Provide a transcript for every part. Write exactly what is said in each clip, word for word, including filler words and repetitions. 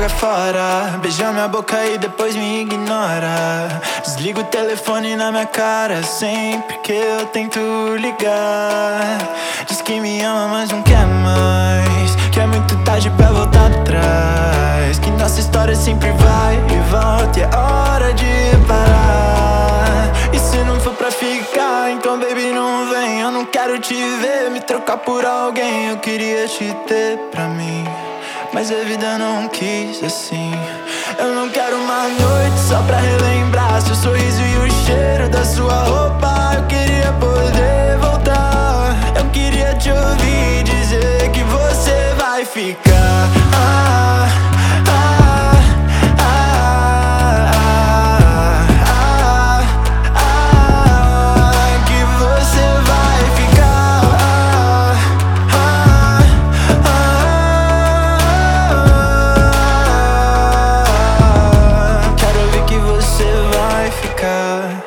joga fora. Beija minha boca e depois me ignora. Desliga o telefone na minha cara sempre que eu tento ligar. Diz que me ama, mas não quer mais, que é muito tarde pra voltar atrás, que nossa história sempre vai e volta e é hora de parar. E se não for pra ficar, então baby não vem. Eu não quero te ver me trocar por alguém. Eu queria te ter pra mim, mas a vida não quis assim. Eu não quero uma noite só pra relembrar seu sorriso e o cheiro da sua roupa. Eu queria poder voltar, eu queria te ouvir dizer que você vai ficar. Ah, ah, ah, ah, ah, ah, que você vai ficar. Ah, ah, ah, quero ouvir que você vai ficar.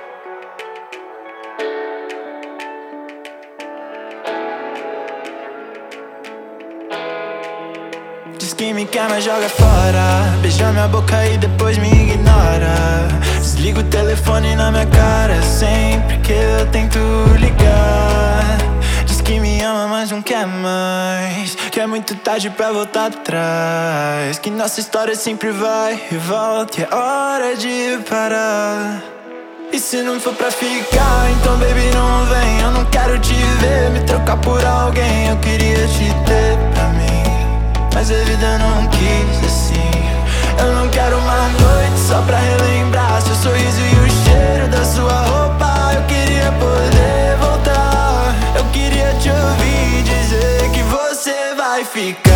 Diz que me quer, mas joga fora. Beija minha boca e depois me ignora. Desliga o telefone na minha cara sempre que eu tento ligar. Diz que me ama, mas não quer mais, que é muito tarde pra voltar atrás, que nossa história sempre vai e volta e é hora de parar. E se não for pra ficar, então baby não vem. Eu não quero te ver me trocar por alguém. Eu queria te ter pra mim, mas a vida não quis assim. Eu não quero uma noite só pra relembrar seu sorriso e o cheiro da sua roupa. Eu queria poder voltar, eu queria te ouvir dizer que você vai ficar.